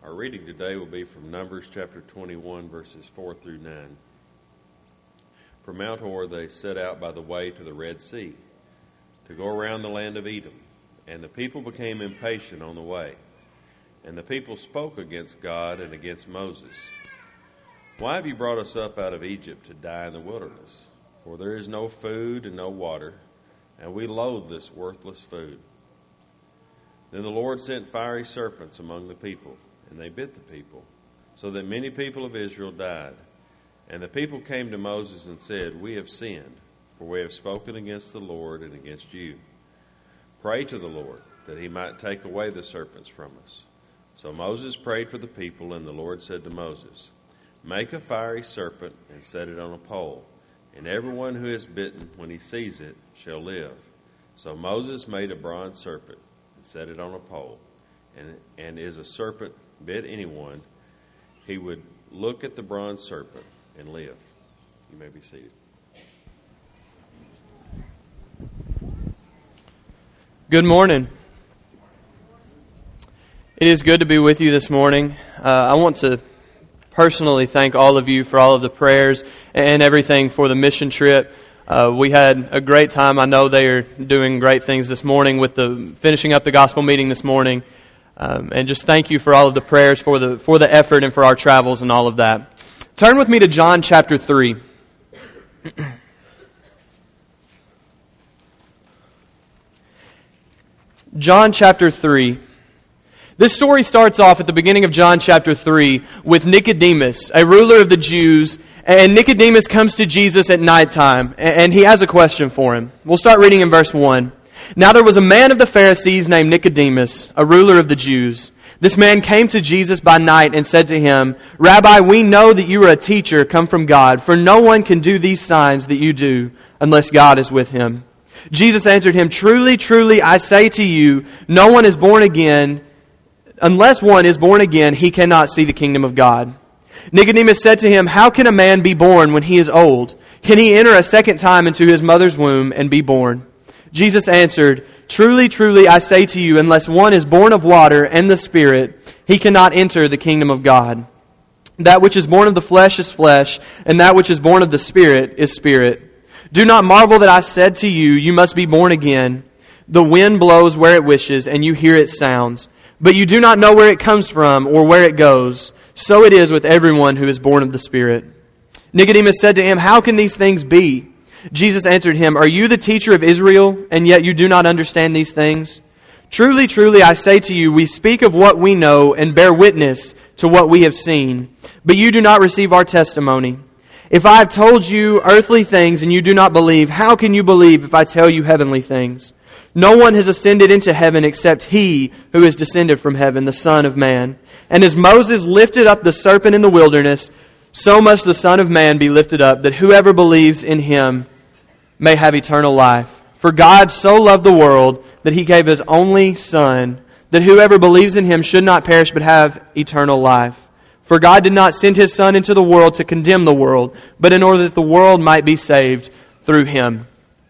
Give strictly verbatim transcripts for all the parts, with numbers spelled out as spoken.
Our reading today will be from Numbers chapter twenty-one, verses four through nine. From Mount Hor they set out by the way to the Red Sea, to go around the land of Edom. And the people became impatient on the way. And the people spoke against God and against Moses. Why have you brought us up out of Egypt to die in the wilderness? For there is no food and no water, and we loathe this worthless food. Then the Lord sent fiery serpents among the people, and they bit the people, so that many people of Israel died. And the people came to Moses and said, We have sinned, for we have spoken against the Lord and against you. Pray to the Lord, that he might take away the serpents from us. So Moses prayed for the people, and the Lord said to Moses, Make a fiery serpent and set it on a pole, and everyone who is bitten when he sees it shall live. So Moses made a bronze serpent and set it on a pole, and, and as a serpent bit anyone, he would look at the bronze serpent and live. You may be seated. Good morning. It is good to be with you this morning. Uh, I want to personally thank all of you for all of the prayers and everything for the mission trip. Uh, we had a great time. I know they are doing great things this morning with the finishing up the gospel meeting this morning. Um, and just thank you for all of the prayers, for the for the effort, and for our travels and all of that. Turn with me to John chapter three. John chapter three. This story starts off at the beginning of John chapter three with Nicodemus, a ruler of the Jews. And Nicodemus comes to Jesus at nighttime, and he has a question for him. We'll start reading in verse one. Now there was a man of the Pharisees named Nicodemus, a ruler of the Jews. This man came to Jesus by night and said to him, Rabbi, we know that you are a teacher come from God, for no one can do these signs that you do unless God is with him. Jesus answered him, Truly, truly, I say to you, no one is born again. Unless one is born again, he cannot see the kingdom of God. Nicodemus said to him, How can a man be born when he is old? Can he enter a second time into his mother's womb and be born? Jesus answered, Truly, truly, I say to you, unless one is born of water and the Spirit, he cannot enter the kingdom of God. That which is born of the flesh is flesh, and that which is born of the Spirit is spirit. Do not marvel that I said to you, You must be born again. The wind blows where it wishes, and you hear its sounds, but you do not know where it comes from or where it goes. So it is with everyone who is born of the Spirit. Nicodemus said to him, How can these things be? Jesus answered him, Are you the teacher of Israel, and yet you do not understand these things? Truly, truly, I say to you, we speak of what we know and bear witness to what we have seen, but you do not receive our testimony. If I have told you earthly things and you do not believe, how can you believe if I tell you heavenly things? No one has ascended into heaven except He who is descended from heaven, the Son of Man. And as Moses lifted up the serpent in the wilderness, so must the Son of Man be lifted up, that whoever believes in Him may have eternal life. For God so loved the world that He gave His only Son, that whoever believes in Him should not perish but have eternal life. For God did not send His Son into the world to condemn the world, but in order that the world might be saved through Him.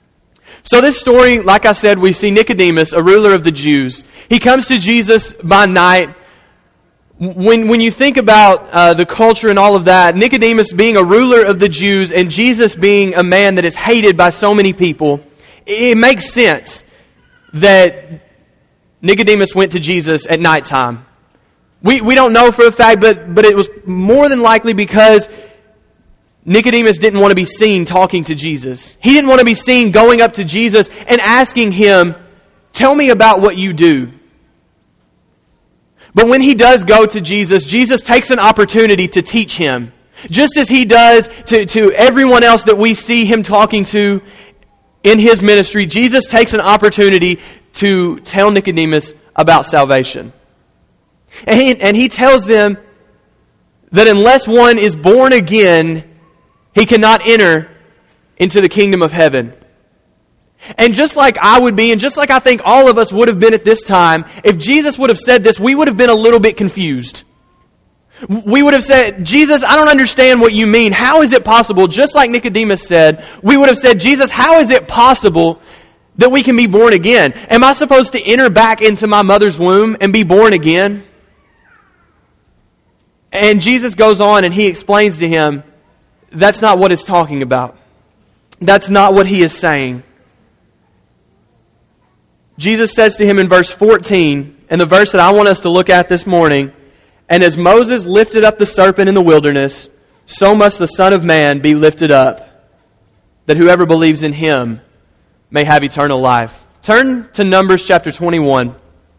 So this story, like I said, we see Nicodemus, a ruler of the Jews. He comes to Jesus by night. When when you think about uh, the culture and all of that, Nicodemus being a ruler of the Jews and Jesus being a man that is hated by so many people, it makes sense that Nicodemus went to Jesus at nighttime. We we don't know for a fact, but but it was more than likely because Nicodemus didn't want to be seen talking to Jesus. He didn't want to be seen going up to Jesus and asking Him, Tell me about what you do. But when he does go to Jesus, Jesus takes an opportunity to teach him. Just as He does to, to everyone else that we see Him talking to in His ministry, Jesus takes an opportunity to tell Nicodemus about salvation. And he, and he tells them that unless one is born again, he cannot enter into the kingdom of heaven. And just like I would be, and just like I think all of us would have been at this time, if Jesus would have said this, we would have been a little bit confused. We would have said, Jesus, I don't understand what you mean. How is it possible? Just like Nicodemus said, we would have said, Jesus, how is it possible that we can be born again? Am I supposed to enter back into my mother's womb and be born again? And Jesus goes on and he explains to him, that's not what it's talking about. That's not what he is saying. Jesus says to him in verse fourteen, and the verse that I want us to look at this morning, and as Moses lifted up the serpent in the wilderness, so must the Son of Man be lifted up, that whoever believes in him may have eternal life. Turn to Numbers chapter twenty-one.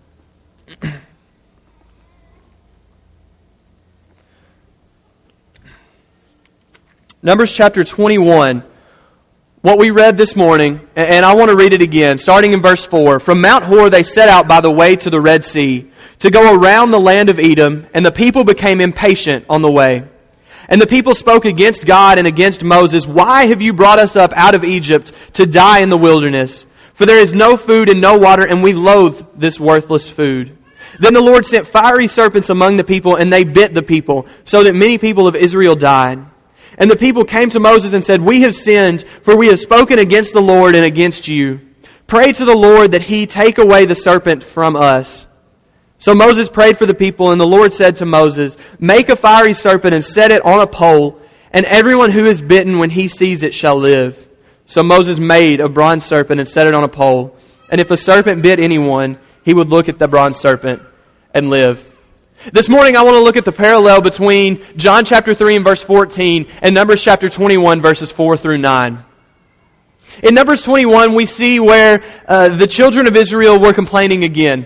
Numbers chapter twenty-one. What we read this morning, and I want to read it again, starting in verse four. From Mount Hor they set out by the way to the Red Sea, to go around the land of Edom, and the people became impatient on the way. And the people spoke against God and against Moses, "Why have you brought us up out of Egypt to die in the wilderness? For there is no food and no water, and we loathe this worthless food." Then the Lord sent fiery serpents among the people, and they bit the people, so that many people of Israel died. And the people came to Moses and said, "We have sinned, for we have spoken against the Lord and against you. Pray to the Lord that he take away the serpent from us." So Moses prayed for the people, and the Lord said to Moses, "Make a fiery serpent and set it on a pole, and everyone who is bitten when he sees it shall live." So Moses made a bronze serpent and set it on a pole. And if a serpent bit anyone, he would look at the bronze serpent and live. This morning I want to look at the parallel between John chapter three and verse fourteen and Numbers chapter twenty-one verses four through nine. In Numbers twenty-one we see where uh, the children of Israel were complaining again.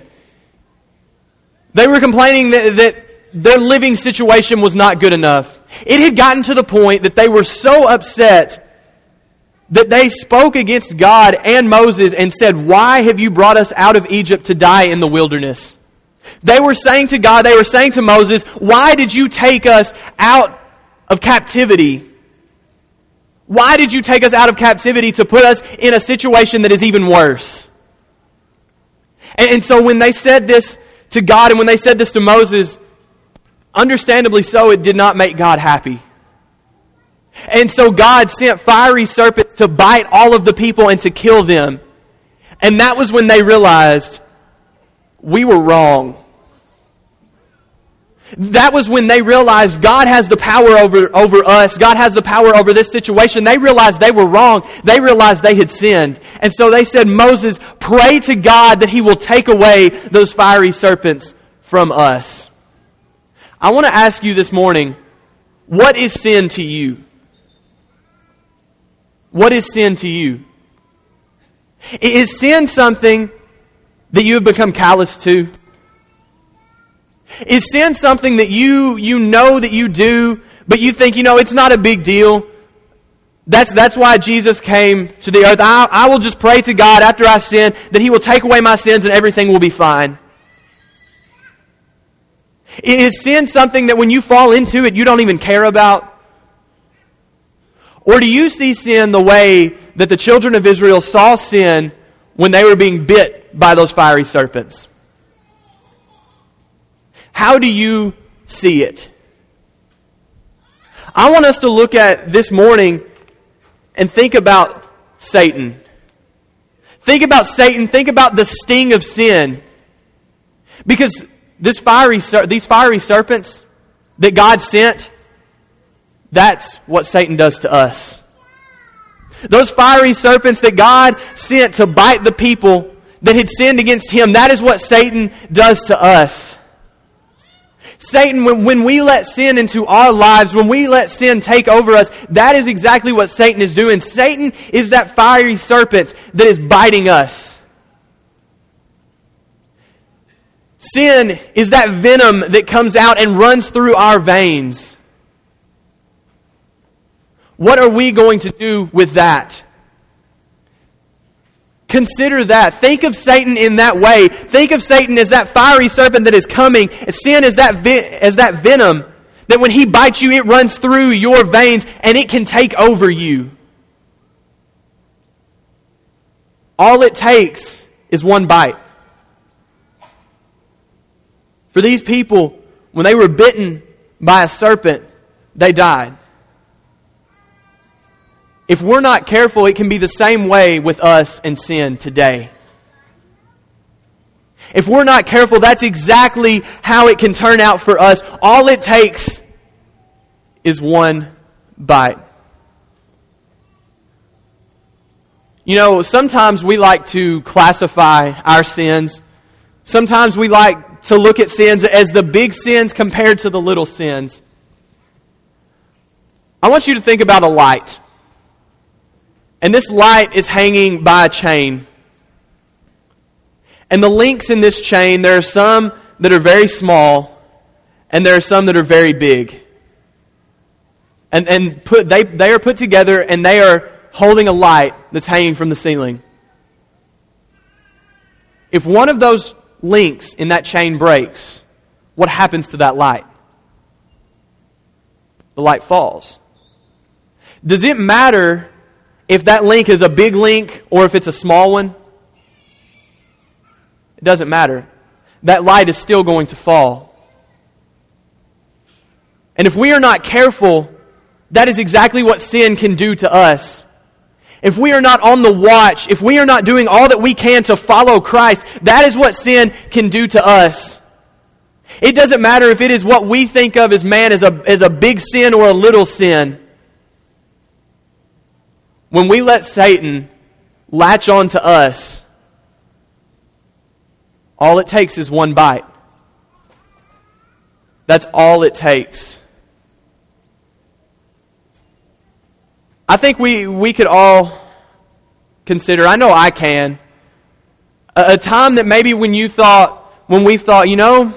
They were complaining that, that their living situation was not good enough. It had gotten to the point that they were so upset that they spoke against God and Moses and said, "Why have you brought us out of Egypt to die in the wilderness?" They were saying to God, they were saying to Moses, "Why did you take us out of captivity? Why did you take us out of captivity to put us in a situation that is even worse?" And, and so when they said this to God and when they said this to Moses, understandably so, it did not make God happy. And so God sent fiery serpents to bite all of the people and to kill them. And that was when they realized, we were wrong. That was when they realized God has the power over, over us. God has the power over this situation. They realized they were wrong. They realized they had sinned. And so they said, "Moses, pray to God that he will take away those fiery serpents from us." I want to ask you this morning, what is sin to you? What is sin to you? Is sin something that you have become callous to? Is sin something that you you know that you do, but you think, you know, it's not a big deal? That's that's why Jesus came to the earth. I, I will just pray to God after I sin that he will take away my sins and everything will be fine. Is sin something that when you fall into it, you don't even care about? Or do you see sin the way that the children of Israel saw sin when they were being bit by those fiery serpents? How do you see it? I want us to look at this morning and think about Satan. Think about Satan. Think about the sting of sin. Because this fiery, these fiery serpents that God sent, that's what Satan does to us. Those fiery serpents that God sent to bite the people that had sinned against him, that is what Satan does to us. Satan, when, when we let sin into our lives, when we let sin take over us, that is exactly what Satan is doing. Satan is that fiery serpent that is biting us. Sin is that venom that comes out and runs through our veins. What are we going to do with that? Consider that. Think of Satan in that way. Think of Satan as that fiery serpent that is coming. Sin is that ve- as that venom that when he bites you, it runs through your veins and it can take over you. All it takes is one bite. For these people, when they were bitten by a serpent, they died. If we're not careful, it can be the same way with us and sin today. If we're not careful, that's exactly how it can turn out for us. All it takes is one bite. You know, sometimes we like to classify our sins. Sometimes we like to look at sins as the big sins compared to the little sins. I want you to think about a light. And this light is hanging by a chain. And the links in this chain, there are some that are very small, and there are some that are very big. And and put they, they are put together, and they are holding a light that's hanging from the ceiling. If one of those links in that chain breaks, what happens to that light? The light falls. Does it matter if that link is a big link or if it's a small one? It doesn't matter. That light is still going to fall. And if we are not careful, that is exactly what sin can do to us. If we are not on the watch, if we are not doing all that we can to follow Christ, that is what sin can do to us. It doesn't matter if it is what we think of as man as a, as a big sin or a little sin. When we let Satan latch on to us, all it takes is one bite. That's all it takes. I think we, we could all consider, I know I can, a, a time that maybe when you thought, when we thought, you know,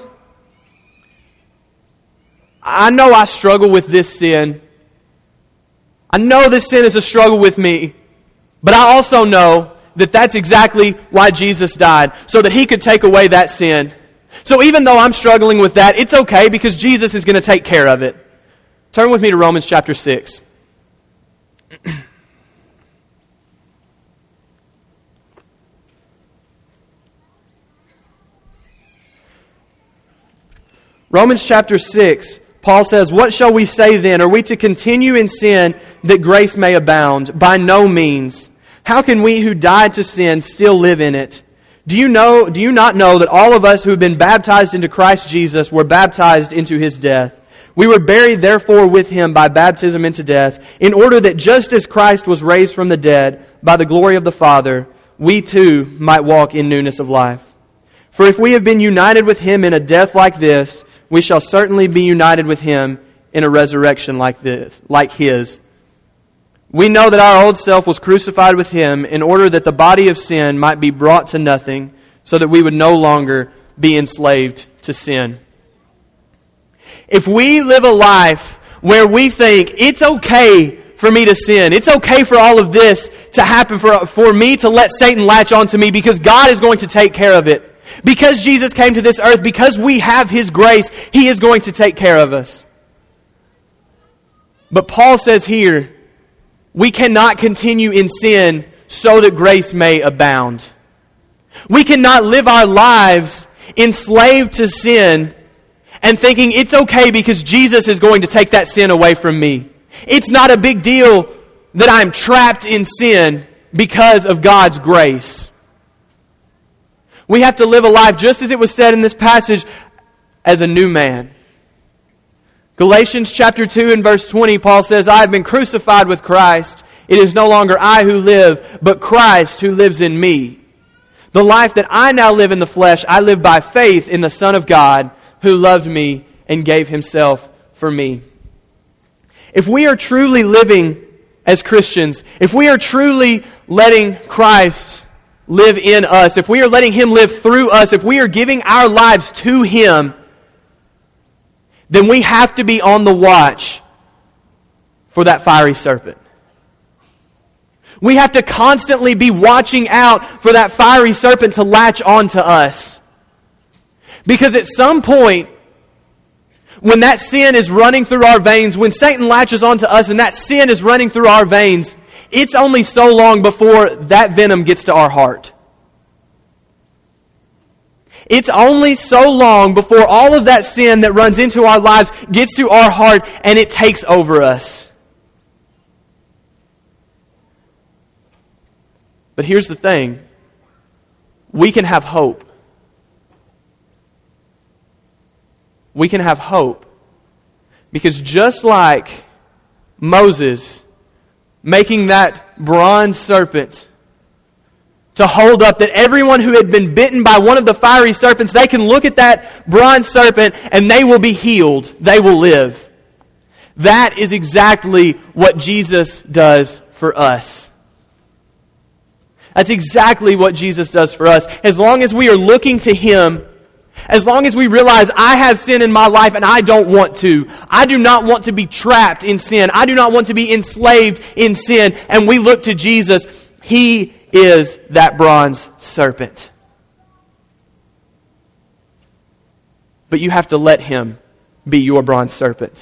I know I struggle with this sin. I know this sin is a struggle with me. But I also know that that's exactly why Jesus died, so that He could take away that sin. So even though I'm struggling with that, it's okay because Jesus is going to take care of it. Turn with me to Romans chapter six. Romans chapter six, Paul says, "What shall we say then? Are we to continue in sin that grace may abound? By no means. How can we who died to sin still live in it? Do you know, do you not know that all of us who have been baptized into Christ Jesus were baptized into His death? We were buried therefore with Him by baptism into death, in order that just as Christ was raised from the dead by the glory of the Father, we too might walk in newness of life. For if we have been united with Him in a death like this, we shall certainly be united with Him in a resurrection like this, like His. We know that our old self was crucified with Him in order that the body of sin might be brought to nothing, so that we would no longer be enslaved to sin." If we live a life where we think it's okay for me to sin, it's okay for all of this to happen, for, for me to let Satan latch onto me because God is going to take care of it. Because Jesus came to this earth, because we have His grace, He is going to take care of us. But Paul says here, we cannot continue in sin so that grace may abound. We cannot live our lives enslaved to sin and thinking it's okay because Jesus is going to take that sin away from me. It's not a big deal that I'm trapped in sin because of God's grace. We have to live a life, just as it was said in this passage, as a new man. Galatians chapter two and verse twenty, Paul says, "I have been crucified with Christ. It is no longer I who live, but Christ who lives in me. The life that I now live in the flesh, I live by faith in the Son of God, who loved me and gave Himself for me." If we are truly living as Christians, if we are truly letting Christ live in us, if we are letting Him live through us, if we are giving our lives to Him, then we have to be on the watch for that fiery serpent. We have to constantly be watching out for that fiery serpent to latch onto us. Because at some point, when that sin is running through our veins, when Satan latches onto us and that sin is running through our veins, it's only so long before that venom gets to our heart. It's only so long before all of that sin that runs into our lives gets to our heart and it takes over us. But here's the thing. We can have hope. we can have hope. Because just like Moses making that bronze serpent to hold up, that everyone who had been bitten by one of the fiery serpents, they can look at that bronze serpent and they will be healed. They will live. That is exactly what Jesus does for us. That's exactly what Jesus does for us. As long as we are looking to Him, as long as we realize I have sin in my life and I don't want to. I do not want to be trapped in sin. I do not want to be enslaved in sin. And we look to Jesus. He is that bronze serpent. But you have to let Him be your bronze serpent.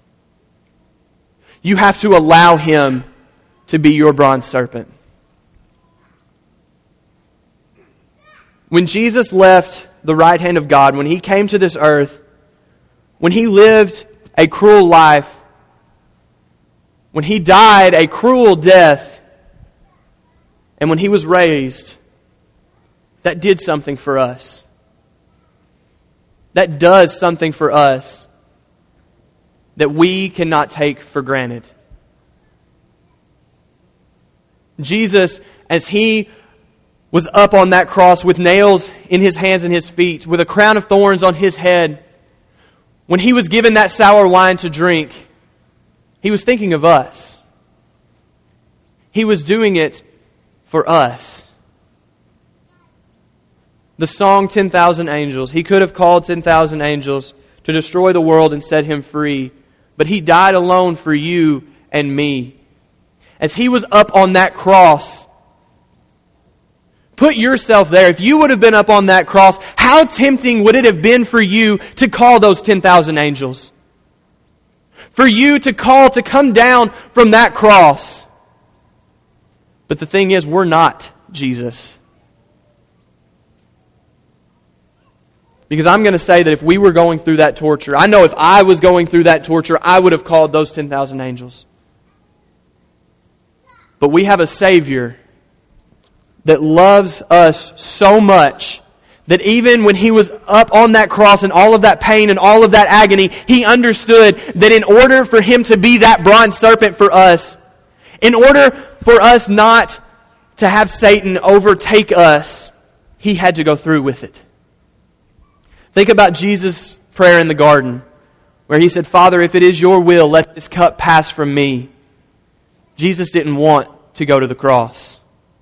You have to allow Him to be your bronze serpent. When Jesus left the right hand of God, when He came to this earth, when He lived a cruel life, when He died a cruel death, and when He was raised, that did something for us. That does something for us that we cannot take for granted. Jesus, as He was up on that cross with nails in His hands and His feet, with a crown of thorns on His head, when He was given that sour wine to drink, He was thinking of us. He was doing it for us. The song ten thousand Angels, He could have called ten thousand angels to destroy the world and set Him free, but He died alone for you and me. As He was up on that cross, put yourself there. If you would have been up on that cross, how tempting would it have been for you to call those ten thousand angels? For you to call to come down from that cross. But the thing is, we're not Jesus. Because I'm going to say that if we were going through that torture, I know if I was going through that torture, I would have called those ten thousand angels. But we have a Savior that loves us so much that even when He was up on that cross and all of that pain and all of that agony, He understood that in order for Him to be that bronze serpent for us, in order for us not to have Satan overtake us, He had to go through with it. Think about Jesus' prayer in the garden, where He said, "Father, if it is your will, let this cup pass from me." Jesus didn't want to go to the cross.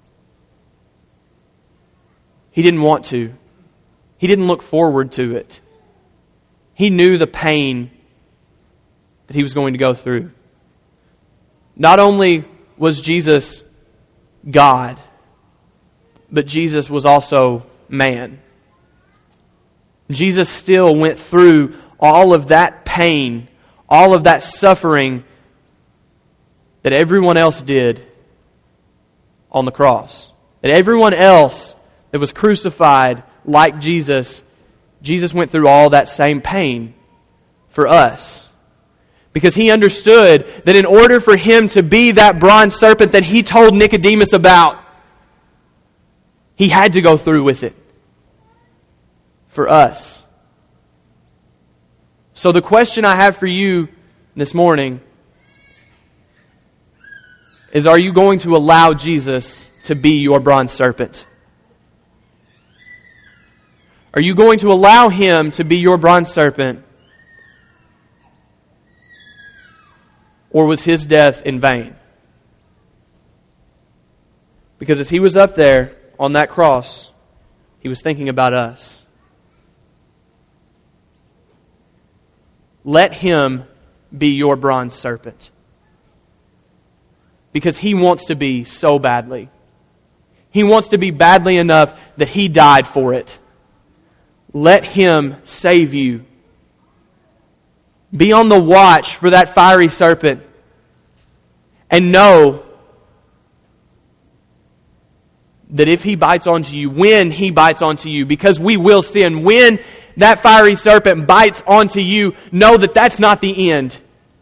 He didn't want to. He didn't look forward to it. He knew the pain that He was going to go through. Not only was Jesus God, but Jesus was also man. Jesus still went through all of that pain, all of that suffering that everyone else did on the cross. That everyone else that was crucified like Jesus, Jesus went through all that same pain for us. Because He understood that in order for Him to be that bronze serpent that He told Nicodemus about, He had to go through with it for us. So the question I have for you this morning is, are you going to allow Jesus to be your bronze serpent? Are you going to allow Him to be your bronze serpent? Or was His death in vain? Because as He was up there on that cross, He was thinking about us. Let Him be your bronze serpent. Because He wants to be so badly. He wants to be badly enough that He died for it. Let Him save you. Be on the watch for that fiery serpent. And know that if he bites onto you, when he bites onto you, because we will sin, when that fiery serpent bites onto you, know that that's not the end.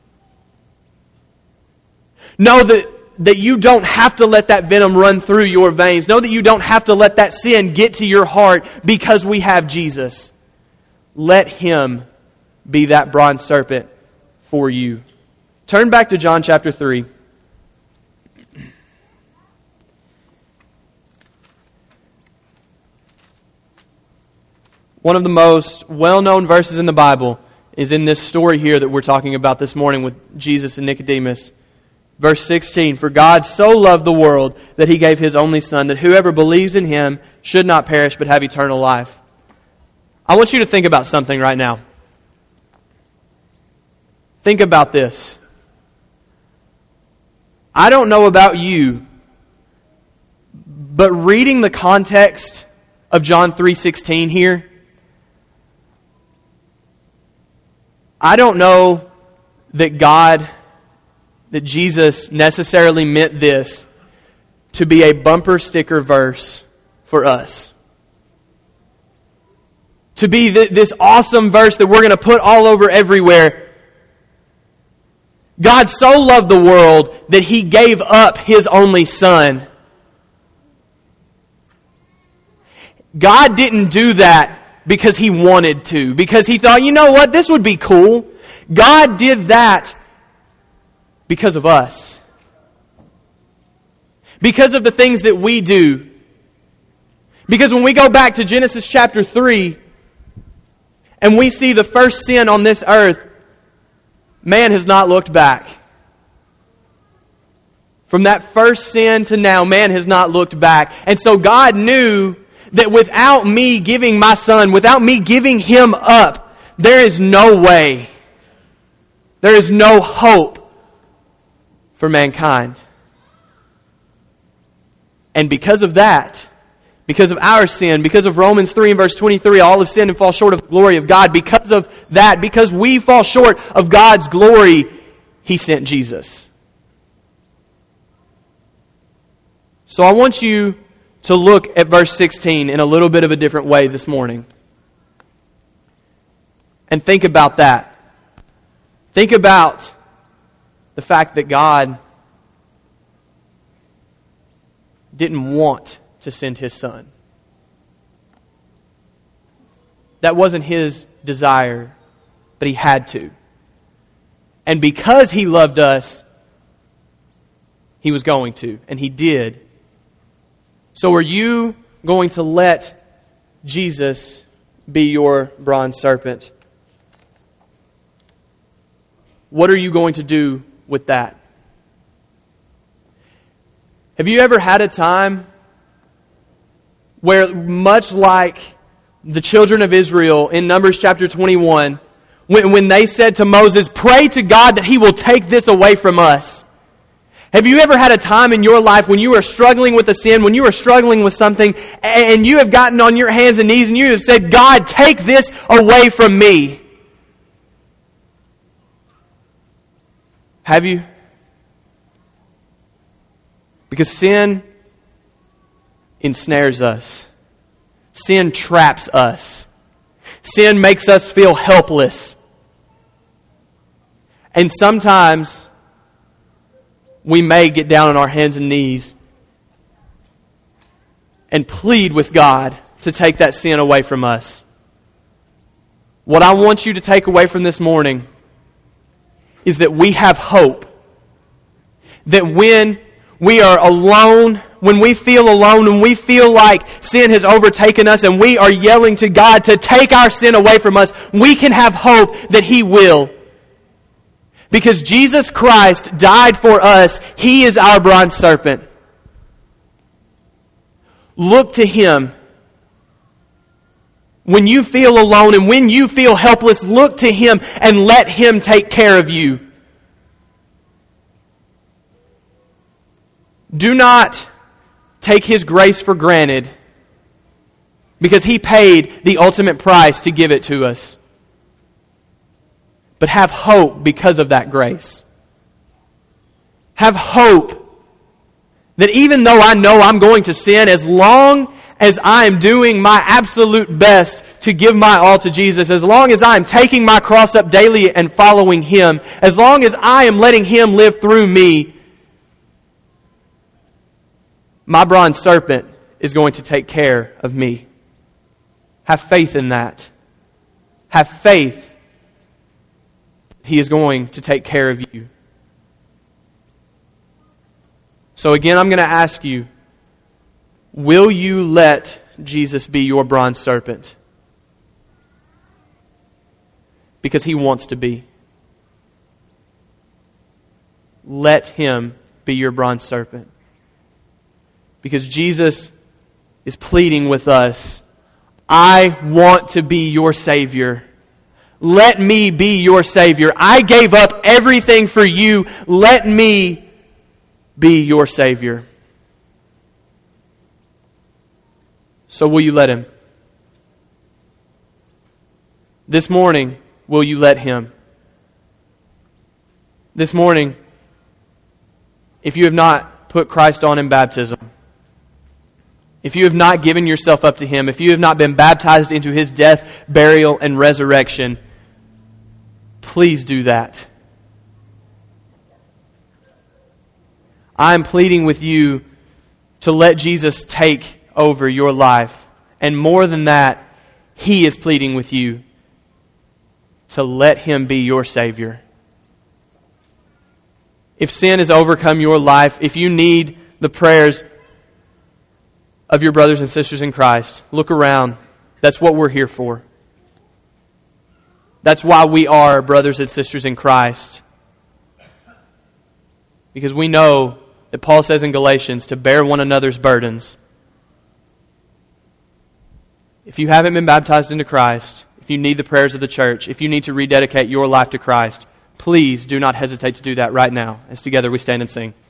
Know that, that you don't have to let that venom run through your veins. Know that you don't have to let that sin get to your heart because we have Jesus. Let Him be that bronze serpent for you. Turn back to John chapter three. One of the most well-known verses in the Bible is in this story here that we're talking about this morning with Jesus and Nicodemus. Verse sixteen, "For God so loved the world that He gave His only Son, that whoever believes in Him should not perish but have eternal life." I want you to think about something right now. Think about this. I don't know about you, but reading the context of John three sixteen here, I don't know that God, that Jesus necessarily meant this to be a bumper sticker verse for us. To be th- this awesome verse that we're going to put all over everywhere. God so loved the world that He gave up His only Son. God didn't do that because He wanted to, because He thought, you know what, this would be cool. God did that because of us. Because of the things that we do. Because when we go back to Genesis chapter three, and we see the first sin on this earth, man has not looked back. From that first sin to now, man has not looked back. And so God knew that without me giving my Son, without me giving Him up, there is no way, there is no hope for mankind. And because of that, because of our sin, because of Romans three and verse twenty-three, all have sinned and fall short of the glory of God. Because of that, because we fall short of God's glory, He sent Jesus. So I want you to look at verse sixteen in a little bit of a different way this morning. And think about that. Think about the fact that God didn't want to send His Son. That wasn't His desire, but He had to. And because He loved us, He was going to, and He did. So are you going to let Jesus be your bronze serpent? What are you going to do with that? Have you ever had a time where, much like the children of Israel in Numbers chapter twenty-one, when, when they said to Moses, "Pray to God that He will take this away from us"? Have you ever had a time in your life when you were struggling with a sin, when you were struggling with something, and you have gotten on your hands and knees and you have said, "God, take this away from me"? Have you? Because sin ensnares us. Sin traps us. Sin makes us feel helpless. And sometimes we may get down on our hands and knees and plead with God to take that sin away from us. What I want you to take away from this morning is that we have hope. That when we are alone, when we feel alone, when we feel like sin has overtaken us and we are yelling to God to take our sin away from us, we can have hope that He will. Because Jesus Christ died for us. He is our bronze serpent. Look to Him. When you feel alone and when you feel helpless, look to Him and let Him take care of you. Do not take His grace for granted, because He paid the ultimate price to give it to us. But have hope because of that grace. Have hope that even though I know I'm going to sin, as long as I am doing my absolute best to give my all to Jesus, as long as I am taking my cross up daily and following Him, as long as I am letting Him live through me, my bronze serpent is going to take care of me. Have faith in that. Have faith He is going to take care of you. So again, I'm going to ask you, will you let Jesus be your bronze serpent? Because He wants to be. Let Him be your bronze serpent. Because Jesus is pleading with us, I want to be your Savior. Let me be your Savior. I gave up everything for you. Let me be your Savior. So will you let Him? This morning, will you let Him? This morning, if you have not put Christ on in baptism, if you have not given yourself up to Him, if you have not been baptized into His death, burial, and resurrection, please do that. I am pleading with you to let Jesus take over your life. And more than that, He is pleading with you to let Him be your Savior. If sin has overcome your life, if you need the prayers of your brothers and sisters in Christ, look around. That's what we're here for. That's why we are brothers and sisters in Christ. Because we know that Paul says in Galatians to bear one another's burdens. If you haven't been baptized into Christ, if you need the prayers of the church, if you need to rededicate your life to Christ, please do not hesitate to do that right now as together we stand and sing.